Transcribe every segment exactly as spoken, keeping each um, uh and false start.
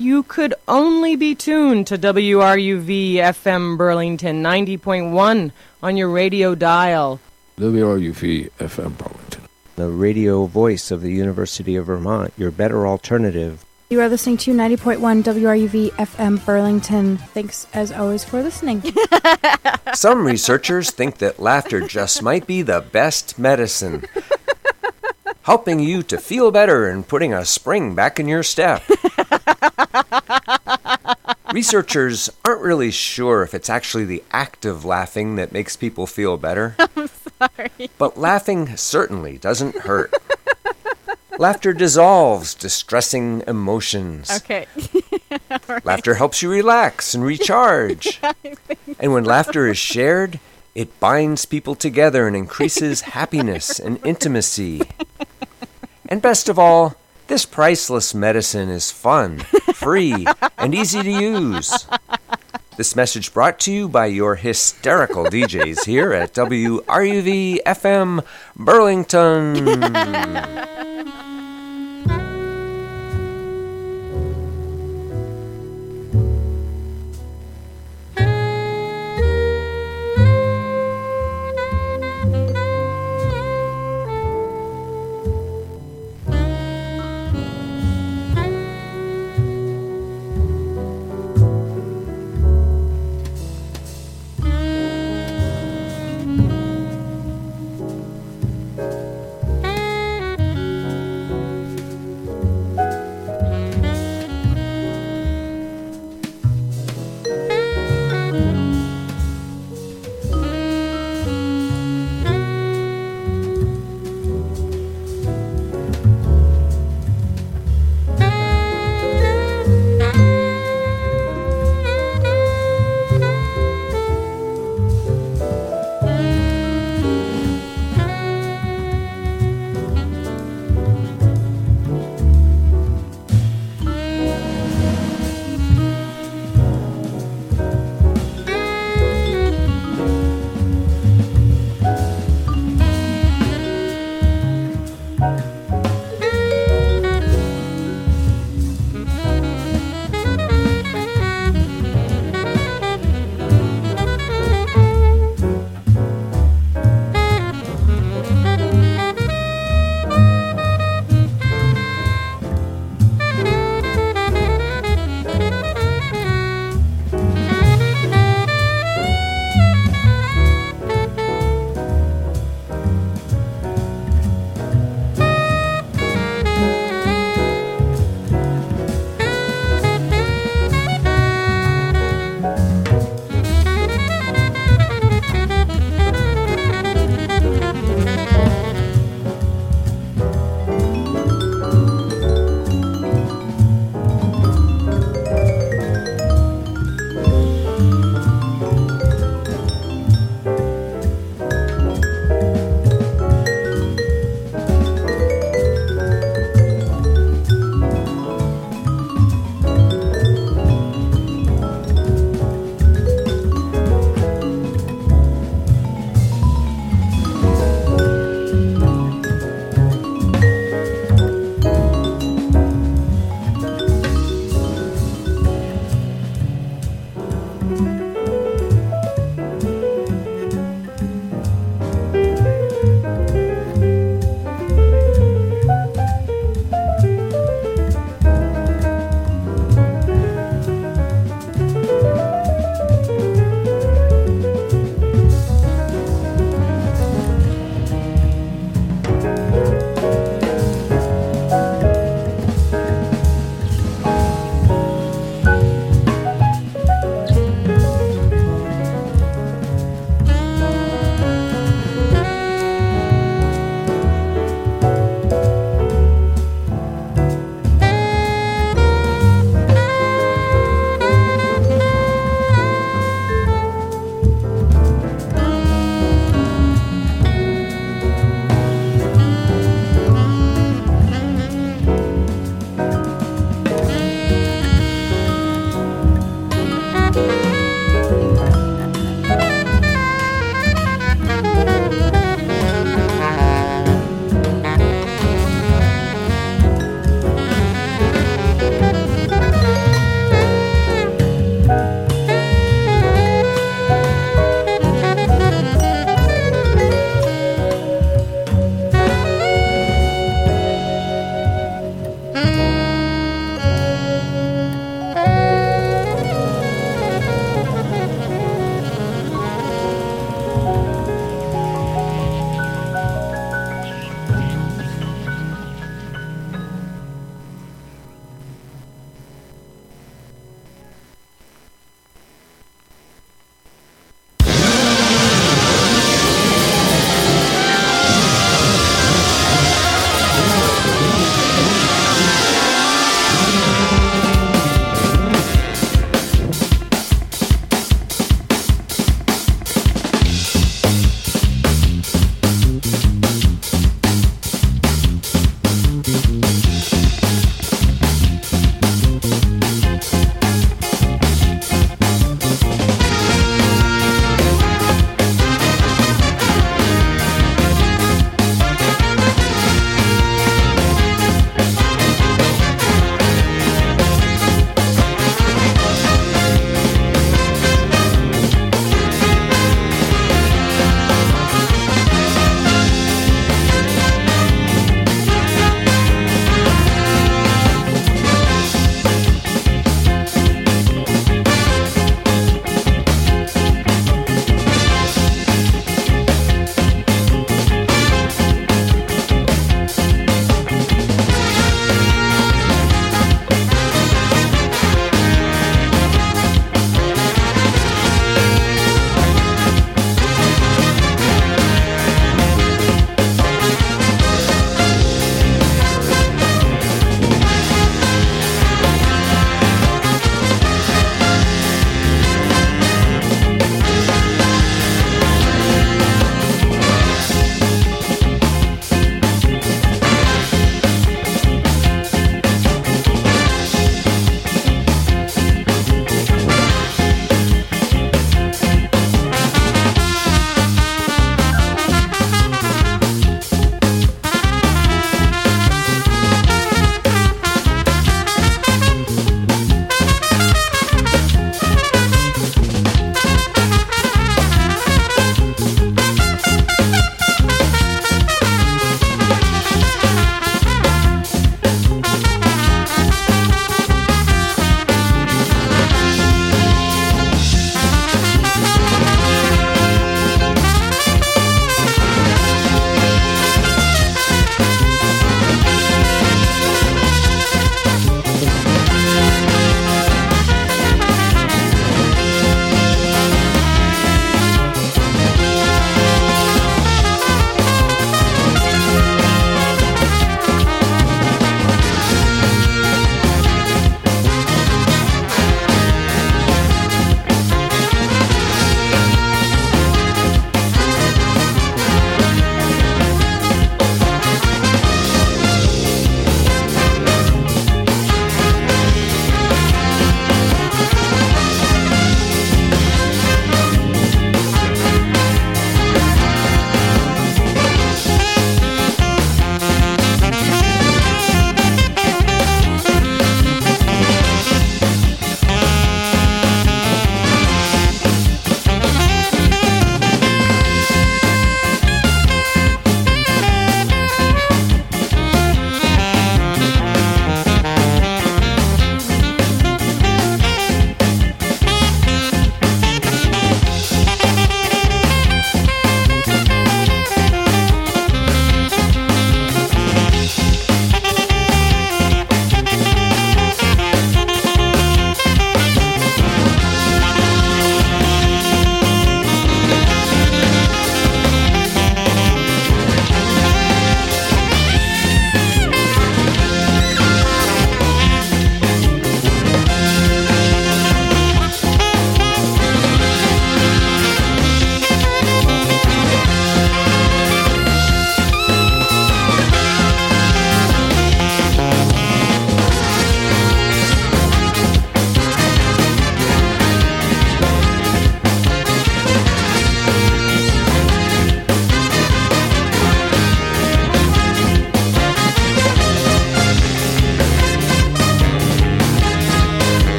you could only be tuned to W R U V F M Burlington ninety point one on your radio dial. W R U V F M Burlington, the radio voice of the University of Vermont, your better alternative. You are listening to ninety point one W R U V F M Burlington. Thanks, as always, for listening. Some researchers think that laughter just might be the best medicine, helping you to feel better and putting a spring back in your step. Researchers aren't really sure if it's actually the act of laughing that makes people feel better. I'm sorry. But laughing certainly doesn't hurt. Laughter dissolves distressing emotions. Okay. Right. Laughter helps you relax and recharge. And when laughter is shared, it binds people together and increases happiness and intimacy. And best of all, this priceless medicine is fun, free, and easy to use. This message brought to you by your hysterical D Js here at W R U V F M Burlington.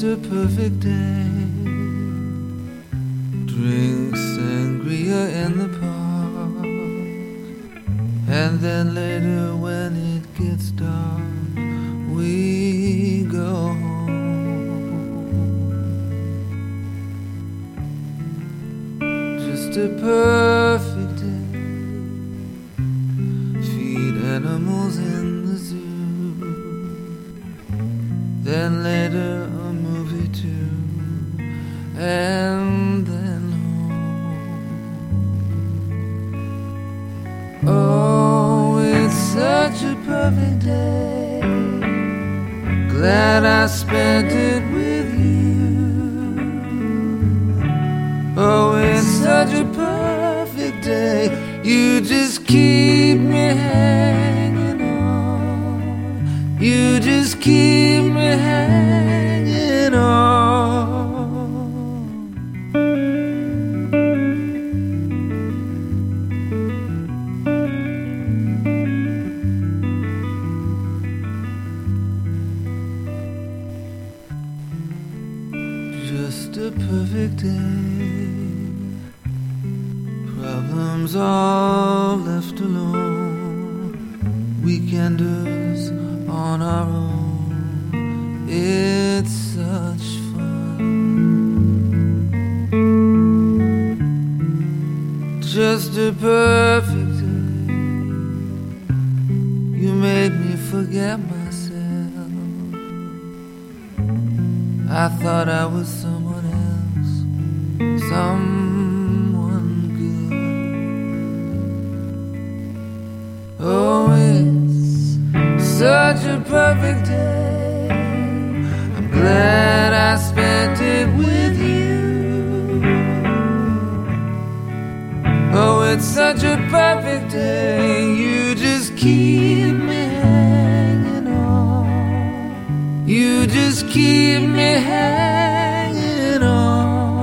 a perfect day. Drink sangria in the park, and then later when it gets dark, we go home. Just a perfect day. Feed animals in the zoo, then later a movie too, and then home. Oh, it's such a perfect day. Glad I spent it with you. Oh, it's such a perfect day. You just keep me hanging on. You just keep me hanging on. Just a perfect day. Problems all left alone. Weekenders on our own. It's such fun. Just a perfect day. You made me forget myself. I thought I was someone else, someone good. Oh, it's such a perfect day. I'm glad I spent it with you. Oh, it's such a perfect day. You just keep me hanging on. You just keep me hanging on.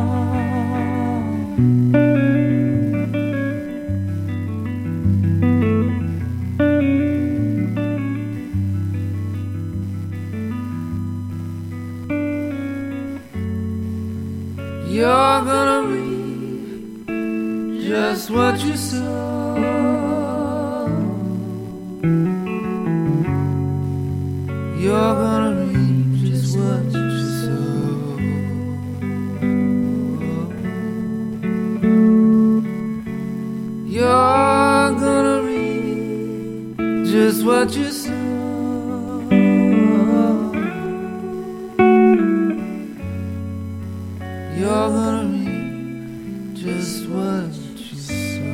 You're gonna reap just what you sow. You're gonna reap just what you sow. You're gonna reap just what you sow. You're gonna reap just what you sow.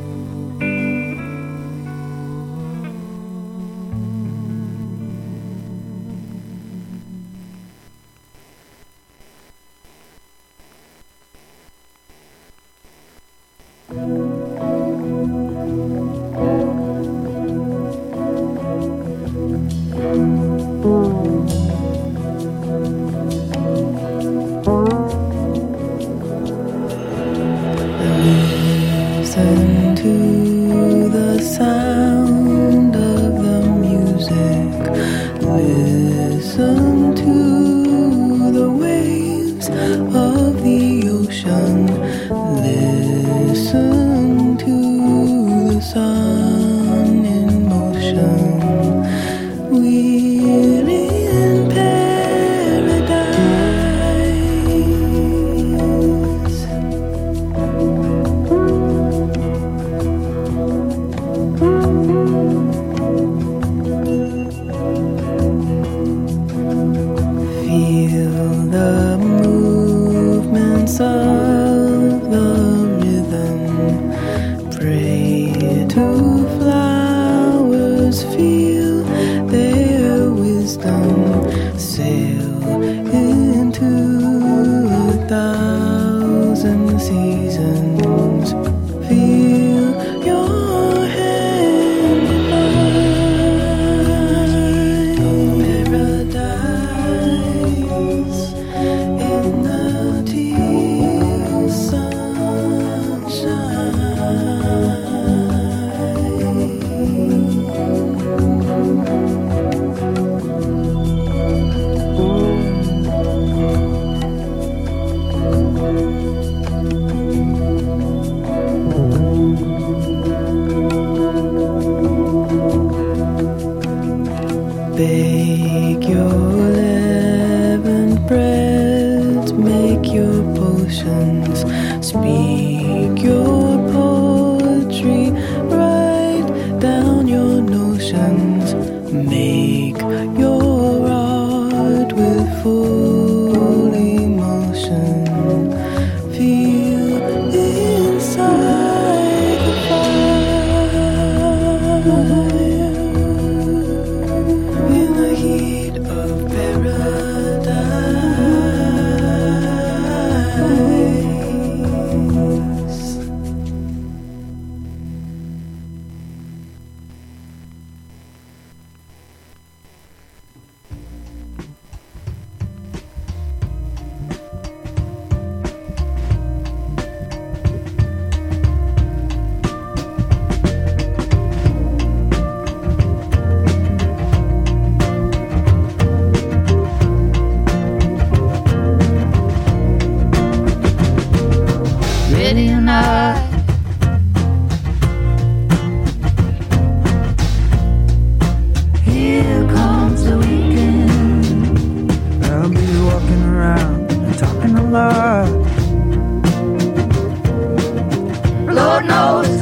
Listen to the sound of the music. Listen to the waves of the ocean. Listen to the sun in motion. We're in paradise. Thank you. Lord knows